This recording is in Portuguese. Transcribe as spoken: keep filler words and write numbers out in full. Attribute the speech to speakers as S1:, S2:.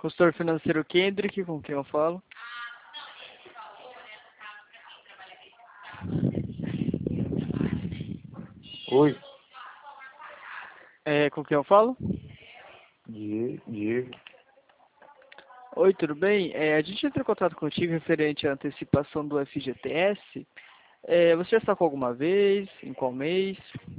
S1: Consultor financeiro Kendrick, com quem eu falo?
S2: Oi,
S1: É, com quem eu falo?
S2: Die- Diego.
S1: Oi, tudo bem? É, a gente entrou em contato contigo referente à antecipação do F G T S. É, você já sacou alguma vez? Em qual mês?